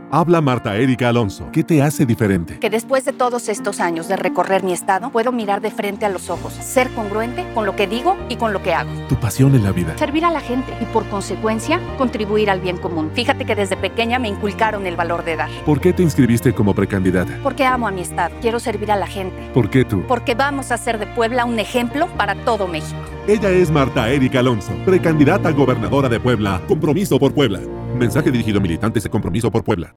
Habla Marta Erika Alonso. ¿Qué te hace diferente? Que después de todos estos años de recorrer mi estado, puedo mirar de frente a los ojos, ser congruente con lo que digo y con lo que hago. Tu pasión en la vida. Servir a la gente y, por consecuencia, contribuir al bien común. Fíjate que desde pequeña me inculcaron el valor de dar. ¿Por qué te inscribiste como precandidata? Porque amo a mi estado. Quiero servir a la gente. ¿Por qué tú? Porque vamos a hacer de Puebla un ejemplo para todo México. Ella es Marta Erika Alonso, precandidata a gobernadora de Puebla. Compromiso por Puebla. Mensaje dirigido a militantes de Compromiso por Puebla.